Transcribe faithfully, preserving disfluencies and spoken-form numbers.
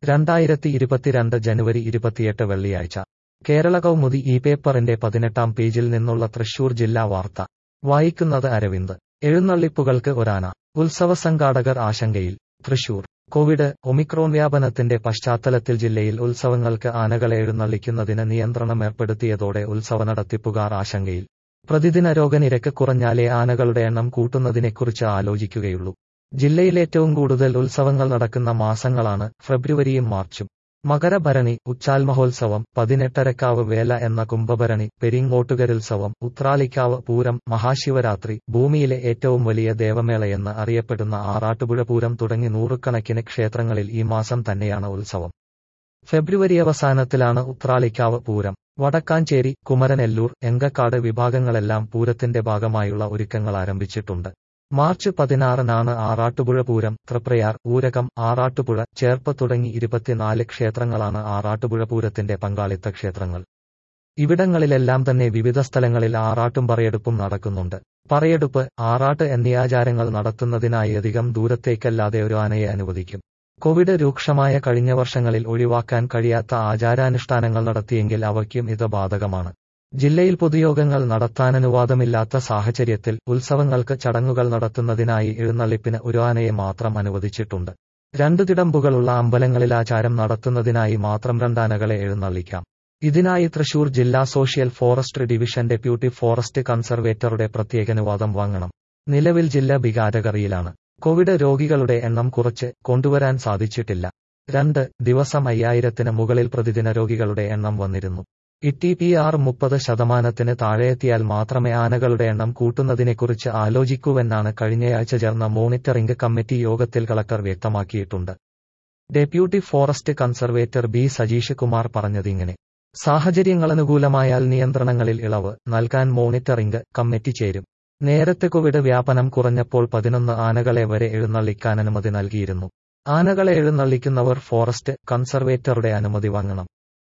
രണ്ടായിരത്തി ഇരുപത്തിരണ്ട് ജനുവരി ഇരുപത്തിയെട്ട് വെള്ളിയാഴ്ച കേരള കൗമുദി ഈ പേപ്പറിന്റെ പതിനെട്ടാം പേജിൽ നിന്നുള്ള തൃശൂർ ജില്ലാ വാർത്ത വായിക്കുന്നത് അരവിന്ദ്. എഴുന്നള്ളിപ്പുകൾക്ക് ഒരാന, ഉത്സവ സംഘാടകർ ആശങ്കയിൽ. തൃശൂർ കോവിഡ് ഒമിക്രോൺ വ്യാപനത്തിന്റെ പശ്ചാത്തലത്തിൽ ജില്ലയിൽ ഉത്സവങ്ങൾക്ക് ആനകളെ എഴുന്നള്ളിക്കുന്നതിന് നിയന്ത്രണം ഏർപ്പെടുത്തിയതോടെ ഉത്സവ നടത്തിപ്പുകാർ ആശങ്കയിൽ. പ്രതിദിന രോഗനിരക്ക് കുറഞ്ഞാലേ ആനകളുടെ എണ്ണം കൂട്ടുന്നതിനെക്കുറിച്ച് ആലോചിക്കുകയുള്ളൂ. ജില്ലയിൽ ഏറ്റവും കൂടുതൽ ഉത്സവങ്ങൾ നടക്കുന്ന മാസങ്ങളാണ് ഫെബ്രുവരിയും മാർച്ചും. മകരഭരണി, ഉച്ചാൽ മഹോത്സവം, പതിനെട്ടരക്കാവ് വേല എന്ന കുംഭഭരണി, പെരിങ്ങോട്ടുകരുത്സവം, ഉത്രാളിക്കാവ് പൂരം, മഹാശിവരാത്രി, ഭൂമിയിലെ ഏറ്റവും വലിയ ദേവമേളയെന്ന് അറിയപ്പെടുന്ന ആറാട്ടുപുഴ പൂരം തുടങ്ങി നൂറുകണക്കിന് ക്ഷേത്രങ്ങളിൽ ഈ മാസം തന്നെയാണ് ഉത്സവം. ഫെബ്രുവരി അവസാനത്തിലാണ് ഉത്രാളിക്കാവ് പൂരം. വടക്കാഞ്ചേരി, കുമരനെല്ലൂർ, എങ്കക്കാട് വിഭാഗങ്ങളെല്ലാം പൂരത്തിന്റെ ഭാഗമായുള്ള ഒരുക്കങ്ങൾ ആരംഭിച്ചിട്ടുണ്ട്. മാർച്ച് പതിനാറിനാണ് ആറാട്ടുപുഴ പൂരം. തൃപ്രയാർ, ഊരകം, ആറാട്ടുപുഴ, ചേർപ്പ് തുടങ്ങി ഇരുപത്തിനാല് ക്ഷേത്രങ്ങളാണ് ആറാട്ടുപുഴ പൂരത്തിന്റെ പങ്കാളിത്ത ക്ഷേത്രങ്ങൾ. ഇവിടങ്ങളിലെല്ലാം തന്നെ വിവിധ സ്ഥലങ്ങളിൽ ആറാട്ടും പറയെടുപ്പും നടക്കുന്നുണ്ട്. പറയെടുപ്പ്, ആറാട്ട് എന്നീ ആചാരങ്ങൾ നടത്തുന്നതിനായി അധികം ദൂരത്തേക്കല്ലാതെ ഒരു ആനയെ അനുവദിക്കും. കോവിഡ് രൂക്ഷമായ കഴിഞ്ഞ വർഷങ്ങളിൽ ഒഴിവാക്കാൻ കഴിയാത്ത ആചാരാനുഷ്ഠാനങ്ങൾ നടത്തിയെങ്കിൽ അവയ്ക്കും ഇത് ബാധകമാണ്. ജില്ലയിൽ പൊതുയോഗങ്ങൾ നടത്താനനുവാദമില്ലാത്ത സാഹചര്യത്തിൽ ഉത്സവങ്ങൾക്ക് ചടങ്ങുകൾ നടത്തുന്നതിനായി എഴുന്നള്ളിപ്പിന് ഒരു ആനയെ മാത്രം അനുവദിച്ചിട്ടുണ്ട്. രണ്ടു തിടമ്പുകളുള്ള അമ്പലങ്ങളിൽ ആചാരം നടത്തുന്നതിനായി മാത്രം രണ്ടാനകളെ എഴുന്നള്ളിക്കാം. ഇതിനായി തൃശൂർ ജില്ലാ social forest division deputy forest കൺസർവേറ്ററുടെ പ്രത്യേകാനുവാദം വാങ്ങണം. നിലവിൽ ജില്ല ഭീകരതയിലാണ്. കോവിഡ് രോഗികളുടെ എണ്ണം കുറച്ച് കൊണ്ടുവരാൻ സാധിച്ചിട്ടില്ല. രണ്ട് ദിവസം അയ്യായിരത്തിന് മുകളിൽ പ്രതിദിന രോഗികളുടെ എണ്ണം വന്നിരുന്നു. ഇ ടി പി ആർ മുപ്പത് ശതമാനത്തിന് താഴെയെത്തിയാൽ മാത്രമേ ആനകളുടെ എണ്ണം കൂട്ടുന്നതിനെക്കുറിച്ച് ആലോചിക്കൂവെന്നാണ് കഴിഞ്ഞയാഴ്ച ചേർന്ന മോണിറ്ററിംഗ് കമ്മിറ്റി യോഗത്തിൽ കളക്ടർ വ്യക്തമാക്കിയിട്ടുണ്ട്. Deputy forest conservator B Sajeesh Kumar പറഞ്ഞതിങ്ങനെ: സാഹചര്യങ്ങളനുകൂലമായാൽ നിയന്ത്രണങ്ങളിൽ ഇളവ് നൽകാൻ മോണിറ്ററിംഗ് കമ്മിറ്റി ചേരും. നേരത്തെ കോവിഡ് വ്യാപനം കുറഞ്ഞപ്പോൾ പതിനൊന്ന് ആനകളെ വരെ എഴുന്നള്ളിക്കാൻ അനുമതി നൽകിയിരുന്നു. ആനകളെ എഴുന്നള്ളിക്കുന്നവർ ഫോറസ്റ്റ് കൺസർവേറ്ററുടെ അനുമതി വാങ്ങണം.